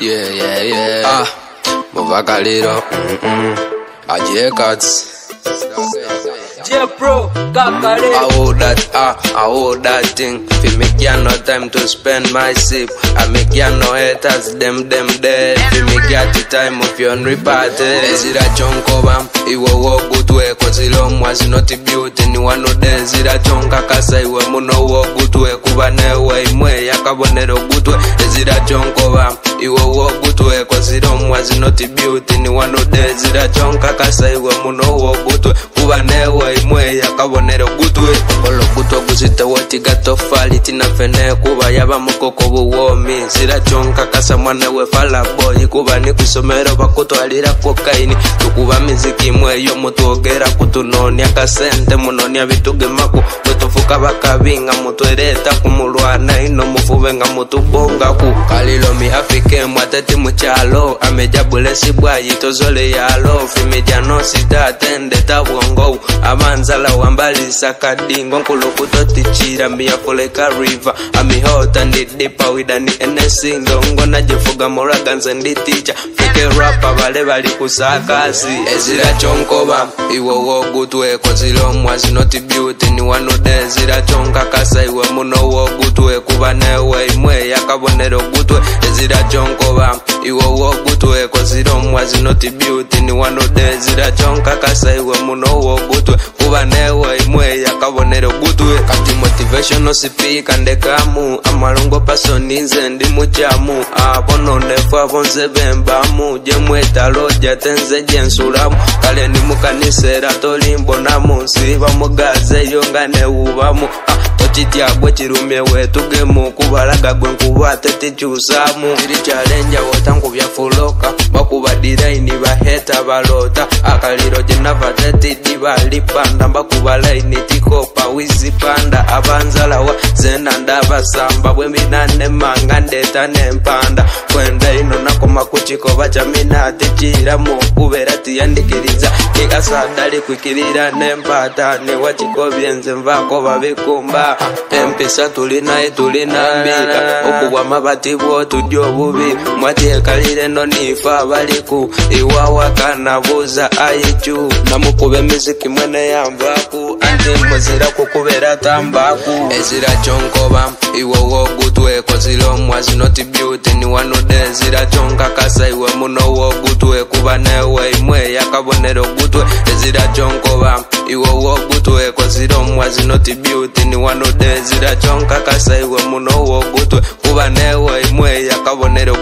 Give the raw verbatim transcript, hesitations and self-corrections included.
Yeah, yeah, yeah. Ah, Movakaliro. Mm-mm. Ajay Cuts. J Pro, Kakare. I hold that, ah, I hold that thing. Fi make ya no time to spend my sip. I make ya no haters, them, them dead. Fi make ya the time of your reparte. Ezira chonko bam, iwo wo gutwe. Cause ilom was not a beauty, ni wano de. Ezira chonka kasa iwe muno wo gutwe. Kubane we imwe, yakabonero gutwe. Ezira chonko bam, iwo wo gutwe. Cause ilom was not a beauty, ni wano de. Ezira chonka kasa iwe muno wo gutwe. Kubane we imwe, yakabonero gutwe. Olo gutwe guzite wati gato fali. Tina fene kuba yaba mukoko buwomi. Zira chonka kasa mwane we fala boy. Kuba ni kusomero bakuto alira kokaini. Tukuba miziki mwe yo mutuogera kutunoni akasente munoni abituge maku. Mutufuka bakabinga mutuereta kumulwana ino mufubenga mutubonga ku. Kalilo mi afike mwateti muchalo. Amejabule sibwayi tozole yalo. Fimeja no sita atende tabwongo. Amanzala wambali sakadingo. Nkulukuto tichira miya koleka river. Ami hot and it deeper with an anything. Dongo na jefuga moragans and the teacher. Fike rapper vale vali kusakasi. Ezira chonko bam, iwo wo gutwe. Cause ilom was not a beauty. Ni wano de zira chonka kasa iwe muno wo gutwe. Kubane we imwe yakabonero gutwe. Ezira chonko bam, iwo wo gutwe. Cause ilom was not a beauty. Ni wano de zira chonka kasa iwe muno wo gutwe. Kubane we imwe yakabonero gutwe. Kati motivation no sipika ndekamu. Amalongo pasonize ndi muchamu. Abono nefwa vonze bembamu. Jemwe taloja tenze jensulamu. Kale ni mukanisera tolimbo namu. Siva mugaze yongane uvamu. Tochitia gwe chirumye wetugemu. Kubalaga gwe nkubate tichusamu. Kiri challenge wotangu vya fuloka. Bakuba diraini baheta balota. Akaliro jenava teti diva lipanda. Bakuba laini tikopa wizi panda. Abanzala wa zena ndaba samba. Bwe minane manga ndeta nempanda. Kwenda ino nako makuchiko bacha minate chiramu. Kubera tiyandikiriza Kika sadali kwikirira nempata. Ni wachiko vienze mvako babikumba. Empesa tulina itulina mbika. Okuwa mabati botu dio bubi. Mwati ekalire no nifa baliku. Iwawa kanabuza aichu. Namukube miziki mwene yambaku. Andi muzira kukubera tambaku. Ezira chonko bam, iwo wo gutwe. Cause ilom was not a beauty. Ni wano de zira chonka kasa iwe muno wo gutwe. Kubane we imwe yakabonero gutwe. Ezira chonko bam, iwo wo gutwe. Cause ilom was not a beauty. Ni wano de zira chonka kasa iwe muno wo gutwe. Kubane we imwe yakabonero